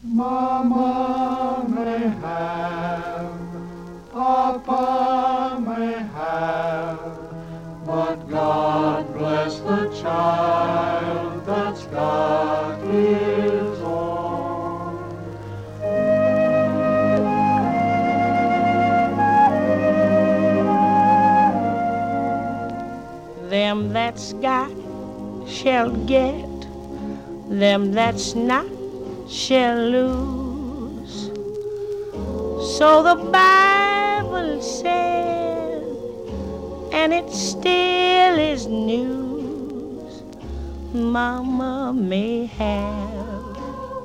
Mama may have, Papa may have, but God bless the child that's got his own. Them that's got shall get, them that's not shall lose. So the Bible said, and it still is news. Mama may have,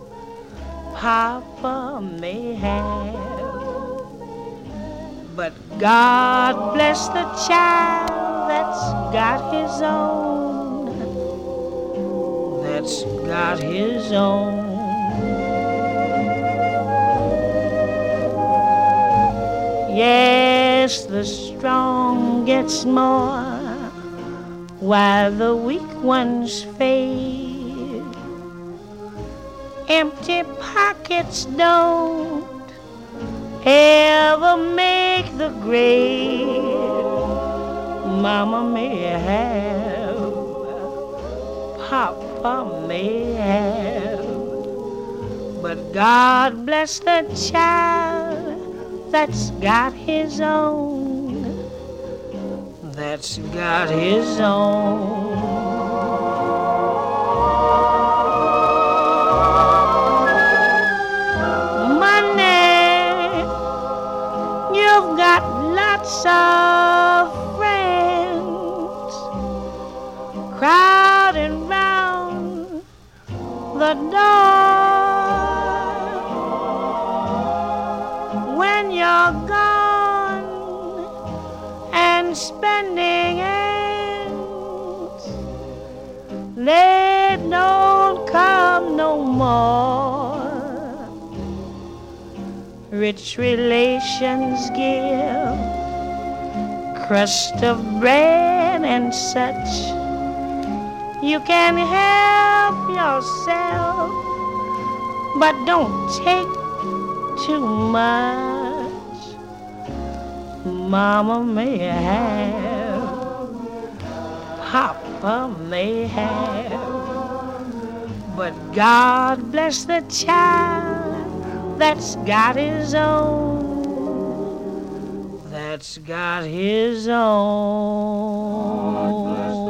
Papa may have, but God bless the child that's got his own, that's got his own. Yes, the strong gets more while the weak ones fade. Empty pockets don't ever make the grade. Mama may have, Papa may have, but God bless the child that's got his own, that's got his own. Money, you've got lots of friends crowding round the door. When you're gone and spending ends, they don't come no more. Rich relations give crust of bread and such. You can help yourself, but don't take too much. Mama may have, Papa may have, but God bless the child that's got his own, that's got his own.